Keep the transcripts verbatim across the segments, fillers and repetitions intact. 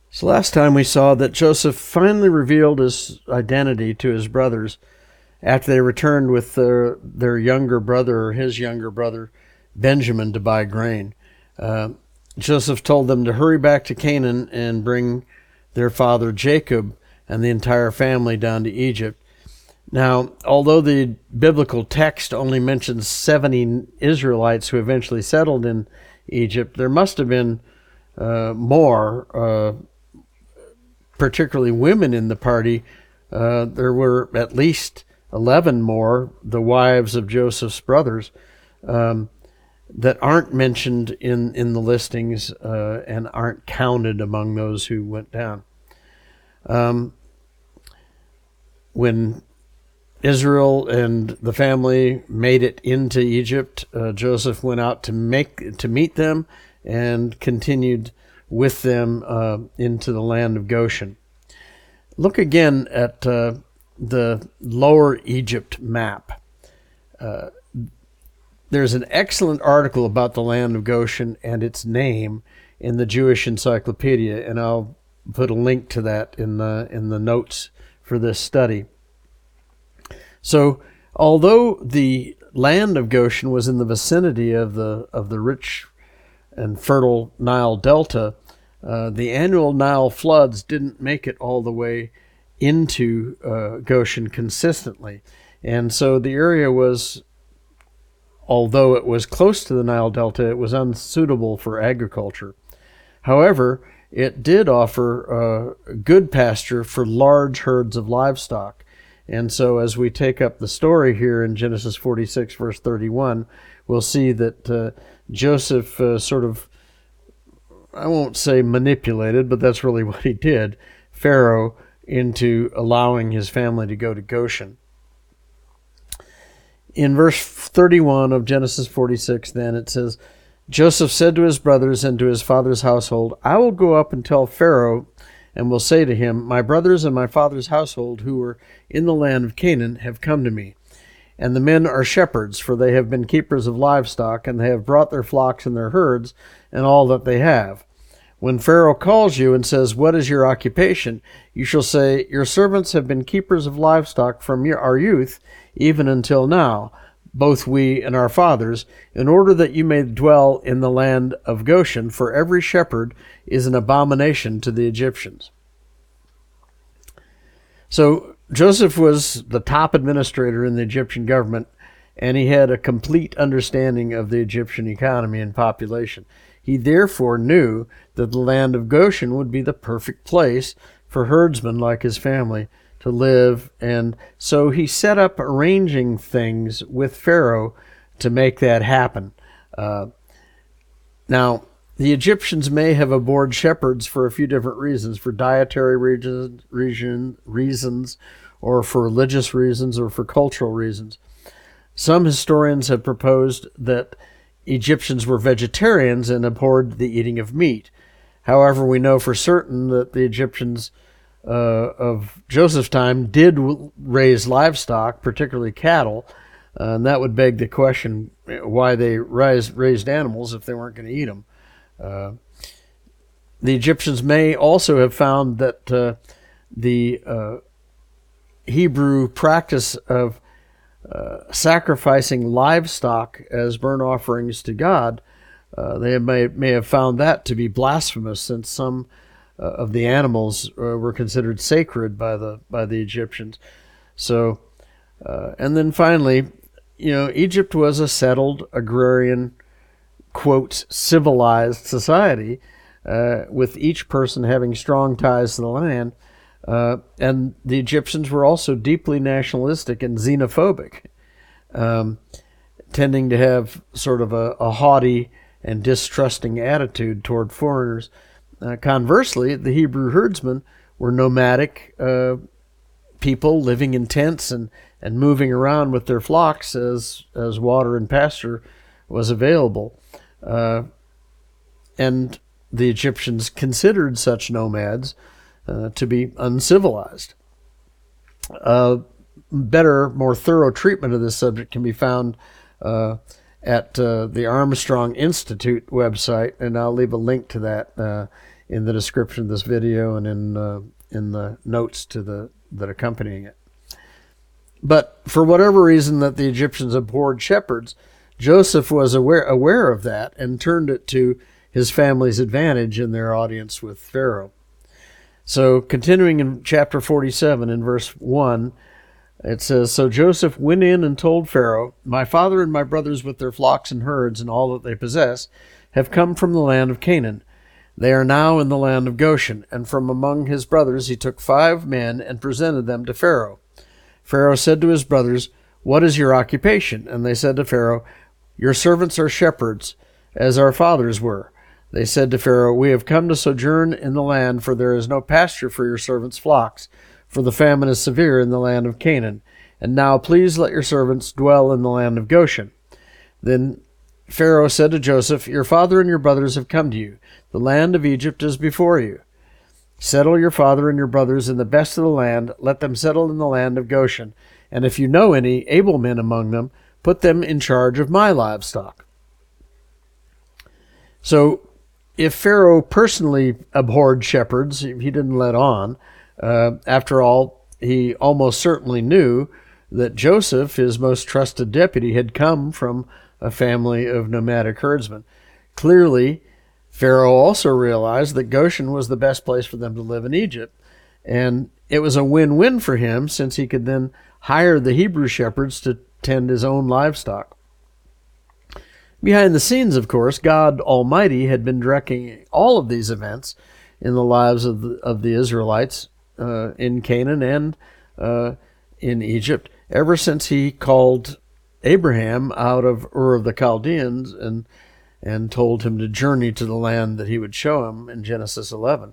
So last time we saw that Joseph finally revealed his identity to his brothers after they returned with their, their younger brother, or his younger brother, Benjamin, to buy grain. Uh, Joseph told them to hurry back to Canaan and bring their father Jacob and the entire family down to Egypt. Now, although the biblical text only mentions seventy Israelites who eventually settled in Egypt, there must have been uh, more, uh, particularly women in the party. Uh, there were at least eleven more, the wives of Joseph's brothers, um, that aren't mentioned in, in the listings uh, and aren't counted among those who went down. Um, when Israel and the family made it into Egypt, uh, Joseph went out to make to meet them and continued with them uh, into the land of Goshen. Look again at uh, the Lower Egypt map. Uh, there's an excellent article about the land of Goshen and its name in the Jewish Encyclopedia, and I'll put a link to that in the in the notes for this study. So, although the land of Goshen was in the vicinity of the of the rich and fertile Nile Delta, uh, the annual Nile floods didn't make it all the way into uh, Goshen consistently. And so the area was, although it was close to the Nile Delta, it was unsuitable for agriculture. However, it did offer uh, good pasture for large herds of livestock. And so as we take up the story here in Genesis forty-six, verse thirty-one, we'll see that uh, Joseph uh, sort of, I won't say manipulated, but that's really what he did, Pharaoh into allowing his family to go to Goshen. In verse thirty-one of Genesis forty-six, then, it says, Joseph said to his brothers and to his father's household, I will go up and tell Pharaoh, and will say to him, my brothers and my father's household who were in the land of Canaan have come to me. And the men are shepherds, for they have been keepers of livestock, and they have brought their flocks and their herds, and all that they have. When Pharaoh calls you and says, what is your occupation? You shall say, your servants have been keepers of livestock from your, our youth, even until now, both we and our fathers, in order that you may dwell in the land of Goshen, for every shepherd is an abomination to the Egyptians. So Joseph was the top administrator in the Egyptian government, and he had a complete understanding of the Egyptian economy and population. He therefore knew that the land of Goshen would be the perfect place for herdsmen like his family to live, and so he set up arranging things with Pharaoh to make that happen. Uh, now, the Egyptians may have abhorred shepherds for a few different reasons, for dietary region, region, reasons, or for religious reasons, or for cultural reasons. Some historians have proposed that Egyptians were vegetarians and abhorred the eating of meat. However, we know for certain that the Egyptians Uh, of Joseph's time did w- raise livestock, particularly cattle, uh, and that would beg the question why they rise, raised animals if they weren't going to eat them. Uh, the Egyptians may also have found that uh, the uh, Hebrew practice of uh, sacrificing livestock as burnt offerings to God, uh, they may, may have found that to be blasphemous, since some Uh, of the animals uh, were considered sacred by the by the Egyptians. So, uh, and then finally, you know, Egypt was a settled agrarian, quote, civilized society, uh, with each person having strong ties to the land. Uh, and the Egyptians were also deeply nationalistic and xenophobic, um, tending to have sort of a, a haughty and distrusting attitude toward foreigners. Uh, conversely, the Hebrew herdsmen were nomadic uh, people living in tents and, and moving around with their flocks as, as water and pasture was available. Uh, and the Egyptians considered such nomads uh, to be uncivilized. Uh, better, more thorough treatment of this subject can be found uh, at uh, the Armstrong Institute website, and I'll leave a link to that uh, in the description of this video and in uh, in the notes to the that accompanying it. But for whatever reason that the Egyptians abhorred shepherds, Joseph was aware aware of that and turned it to his family's advantage in their audience with Pharaoh. So continuing in chapter forty-seven, in verse one, it says, "So Joseph went in and told Pharaoh, 'My father and my brothers with their flocks and herds and all that they possess have come from the land of Canaan. They are now in the land of Goshen.' And from among his brothers he took five men and presented them to Pharaoh. Pharaoh said to his brothers, 'What is your occupation?' And they said to Pharaoh, 'Your servants are shepherds, as our fathers were.' They said to Pharaoh, 'We have come to sojourn in the land, for there is no pasture for your servants' flocks, for the famine is severe in the land of Canaan. And now please let your servants dwell in the land of Goshen.' Then Pharaoh said to Joseph, 'Your father and your brothers have come to you. The land of Egypt is before you. Settle your father and your brothers in the best of the land. Let them settle in the land of Goshen. And if you know any able men among them, put them in charge of my livestock.'" So if Pharaoh personally abhorred shepherds, he didn't let on. Uh, after all, he almost certainly knew that Joseph, his most trusted deputy, had come from a family of nomadic herdsmen. Clearly, Pharaoh also realized that Goshen was the best place for them to live in Egypt, and it was a win-win for him since he could then hire the Hebrew shepherds to tend his own livestock. Behind the scenes, of course, God Almighty had been directing all of these events in the lives of the, of the Israelites uh, in Canaan and uh, in Egypt ever since he called Abraham out of Ur of the Chaldeans and and told him to journey to the land that he would show him in Genesis eleven.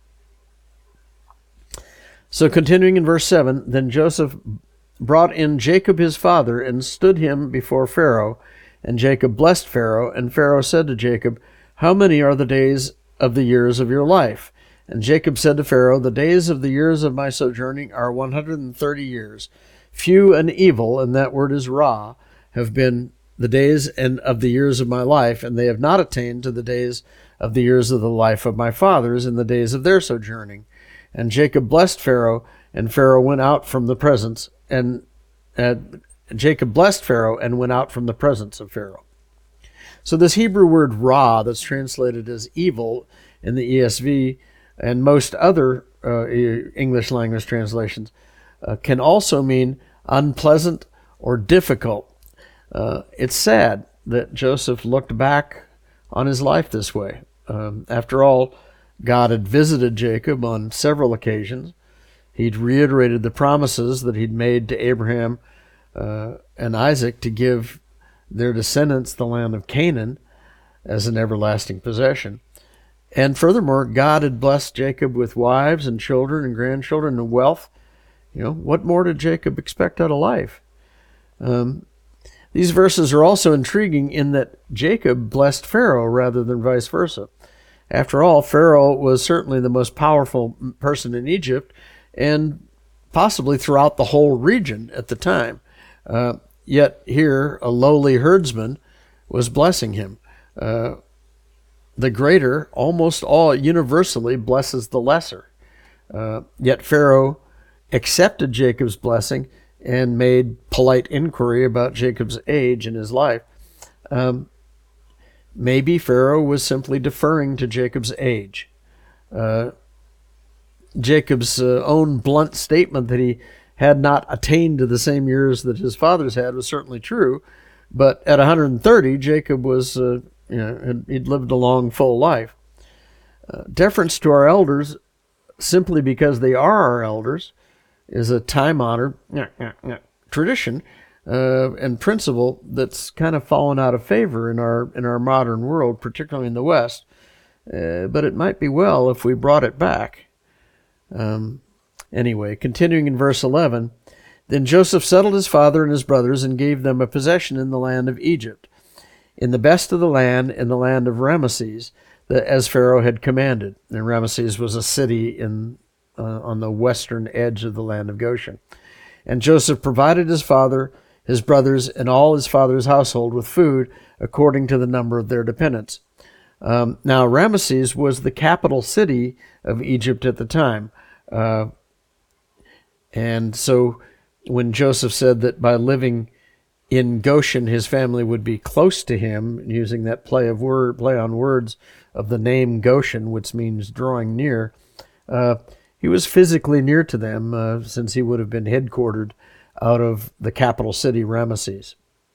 So continuing in verse seven, "Then Joseph brought in Jacob his father and stood him before Pharaoh, and Jacob blessed Pharaoh, and Pharaoh said to Jacob, 'How many are the days of the years of your life?' And Jacob said to Pharaoh, 'The days of the years of my sojourning are one hundred and thirty years. Few and evil,' and that word is ra, 'have been the days and of the years of my life, and they have not attained to the days of the years of the life of my fathers in the days of their sojourning.' And Jacob blessed Pharaoh, and Pharaoh went out from the presence, and uh, Jacob blessed Pharaoh and went out from the presence of Pharaoh." So this Hebrew word ra, that's translated as evil in the E S V and most other uh, English language translations, uh, can also mean unpleasant or difficult. Uh, it's sad that Joseph looked back on his life this way. Um, after all, God had visited Jacob on several occasions. He'd reiterated the promises that he'd made to Abraham uh, and Isaac to give their descendants the land of Canaan as an everlasting possession. And furthermore, God had blessed Jacob with wives and children and grandchildren and wealth. You know, what more did Jacob expect out of life? Um, these verses are also intriguing in that Jacob blessed Pharaoh rather than vice versa. After all, Pharaoh was certainly the most powerful person in Egypt and possibly throughout the whole region at the time. Uh, yet here, a lowly herdsman was blessing him. Uh, the greater, almost all universally, blesses the lesser. Uh, yet Pharaoh accepted Jacob's blessing and made polite inquiry about Jacob's age and his life. Um, maybe Pharaoh was simply deferring to Jacob's age. Uh, Jacob's uh, own blunt statement that he had not attained to the same years that his fathers had was certainly true, but at one hundred thirty, Jacob was, uh, you know, he'd lived a long, full life. Uh, deference to our elders, simply because they are our elders, is a time-honored tradition uh, and principle that's kind of fallen out of favor in our in our modern world, particularly in the West. Uh, but it might be well if we brought it back. Um, anyway, continuing in verse eleven, "Then Joseph settled his father and his brothers and gave them a possession in the land of Egypt, in the best of the land, in the land of Ramesses, as Pharaoh had commanded." And Ramesses was a city in uh, on the western edge of the land of Goshen. "And Joseph provided his father, his brothers, and all his father's household with food according to the number of their dependents." Um, now, Ramesses was the capital city of Egypt at the time. Uh, and so when Joseph said that by living in Goshen, his family would be close to him, using that play of word, play on words of the name Goshen, which means drawing near, uh, he was physically near to them, uh, since he would have been headquartered out of the capital city, Ramesses.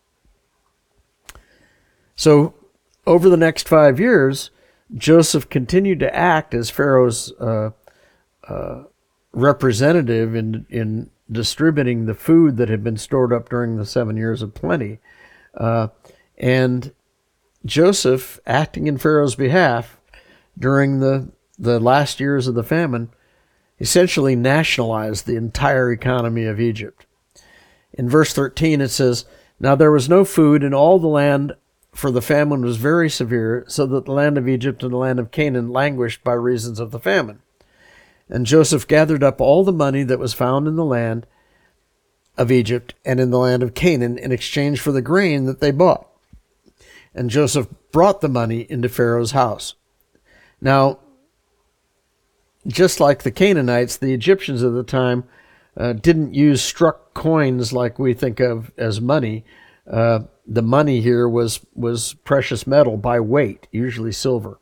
So over the next five years, Joseph continued to act as Pharaoh's uh, uh, representative in, in distributing the food that had been stored up during the seven years of plenty. Uh, and Joseph, acting in Pharaoh's behalf during the, the last years of the famine, essentially nationalized the entire economy of Egypt. In verse thirteen, it says, "Now there was no food in all the land, for the famine was very severe, so that the land of Egypt and the land of Canaan languished by reasons of the famine. And Joseph gathered up all the money that was found in the land of Egypt and in the land of Canaan in exchange for the grain that they bought. And Joseph brought the money into Pharaoh's house." Now, just like the Canaanites, the Egyptians of the time uh, didn't use struck coins like we think of as money. Uh, the money here was, was precious metal by weight, usually silver.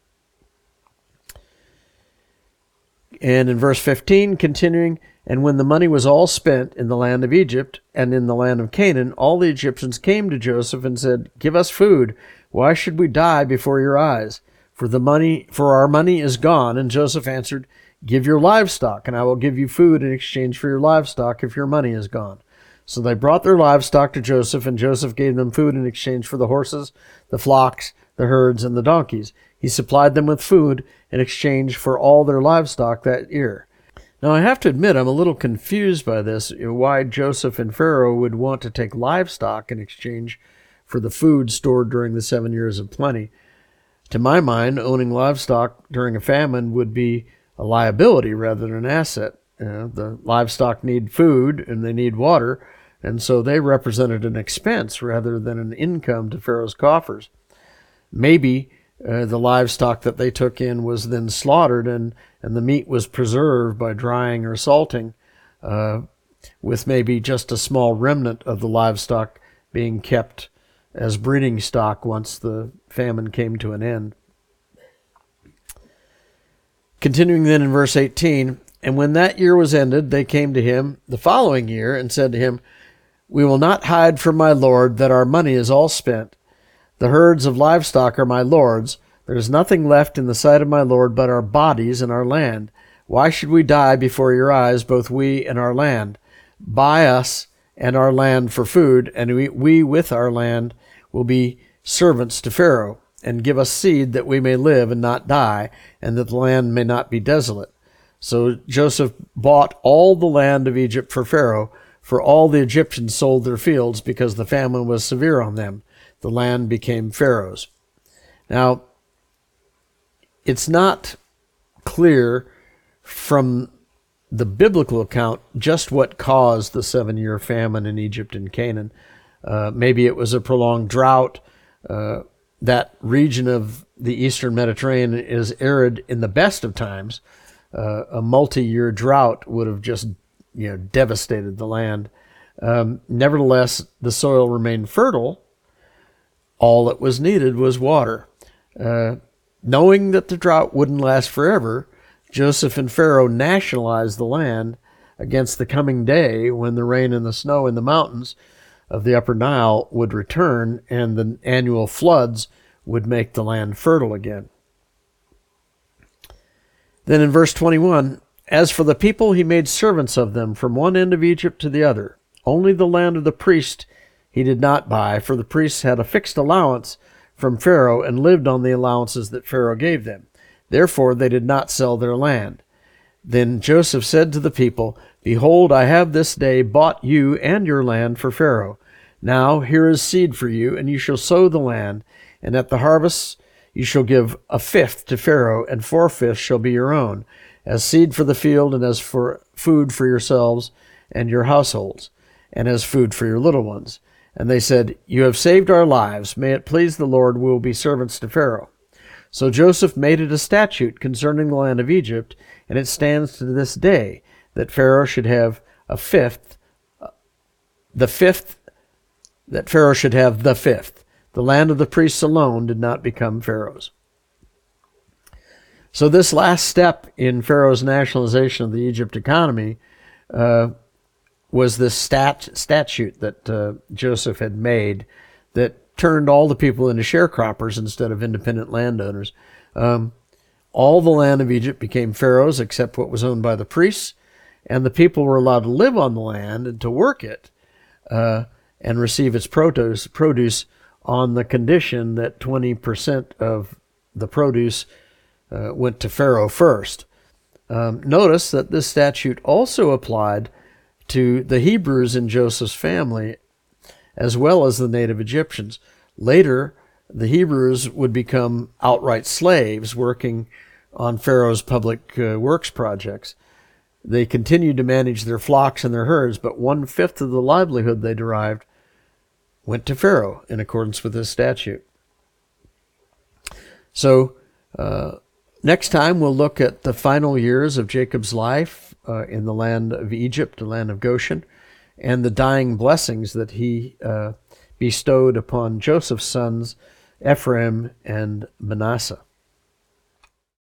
And in verse fifteen, continuing, "And when the money was all spent in the land of Egypt and in the land of Canaan, all the Egyptians came to Joseph and said, 'Give us food. Why should we die before your eyes? For the money, for our money is gone.' And Joseph answered, 'Give your livestock, and I will give you food in exchange for your livestock if your money is gone.' So they brought their livestock to Joseph, and Joseph gave them food in exchange for the horses, the flocks, the herds, and the donkeys. He supplied them with food in exchange for all their livestock that year." Now, I have to admit, I'm a little confused by this, why Joseph and Pharaoh would want to take livestock in exchange for the food stored during the seven years of plenty. To my mind, owning livestock during a famine would be a liability rather than an asset. You know, the livestock need food and they need water, and so they represented an expense rather than an income to Pharaoh's coffers. Maybe uh, the livestock that they took in was then slaughtered, and, and the meat was preserved by drying or salting, uh, with maybe just a small remnant of the livestock being kept as breeding stock once the famine came to an end. Continuing then in verse eighteen, "And when that year was ended, they came to him the following year and said to him, 'We will not hide from my lord that our money is all spent. The herds of livestock are my lord's. There is nothing left in the sight of my lord but our bodies and our land. Why should we die before your eyes, both we and our land? Buy us and our land for food, and we, we with our land will be servants to Pharaoh, and give us seed that we may live and not die, and that the land may not be desolate.' So Joseph bought all the land of Egypt for Pharaoh, for all the Egyptians sold their fields because the famine was severe on them. The land became Pharaoh's." Now, it's not clear from the biblical account just what caused the seven-year famine in Egypt and Canaan. Uh, maybe it was a prolonged drought. Uh, that region of the eastern Mediterranean is arid in the best of times. Uh, a multi-year drought would have just, you know, devastated the land. Um, nevertheless, the soil remained fertile. All that was needed was water. Uh, knowing that the drought wouldn't last forever, Joseph and Pharaoh nationalized the land against the coming day when the rain and the snow in the mountains of the upper Nile would return and the annual floods would make the land fertile again. Then in verse twenty-one, "As for the people, he made servants of them from one end of Egypt to the other. Only the land of the priest he did not buy, for the priests had a fixed allowance from Pharaoh and lived on the allowances that Pharaoh gave them. Therefore they did not sell their land. Then Joseph said to the people, 'Behold, I have this day bought you and your land for Pharaoh. Now here is seed for you, and you shall sow the land, and at the harvest you shall give a fifth to Pharaoh, and four-fifths shall be your own, as seed for the field, and as for food for yourselves and your households, and as food for your little ones.' And they said, 'You have saved our lives. May it please the Lord, we will be servants to Pharaoh.' So Joseph made it a statute concerning the land of Egypt, and it stands to this day, that Pharaoh should have a fifth, the fifth, that Pharaoh should have the fifth. The land of the priests alone did not become Pharaoh's. So this last step in Pharaoh's nationalization of the Egypt economy uh, was this stat, statute that uh, Joseph had made that turned all the people into sharecroppers instead of independent landowners. Um, all the land of Egypt became Pharaoh's except what was owned by the priests, and the people were allowed to live on the land and to work it uh, and receive its produce, produce on the condition that twenty percent of the produce uh, went to Pharaoh first. Um, notice that this statute also applied to the Hebrews in Joseph's family as well as the native Egyptians. Later, the Hebrews would become outright slaves working on Pharaoh's public uh, works projects. They continued to manage their flocks and their herds, but one-fifth of the livelihood they derived went to Pharaoh in accordance with this statute. So uh, next time we'll look at the final years of Jacob's life uh, in the land of Egypt, the land of Goshen, and the dying blessings that he uh, bestowed upon Joseph's sons, Ephraim and Manasseh.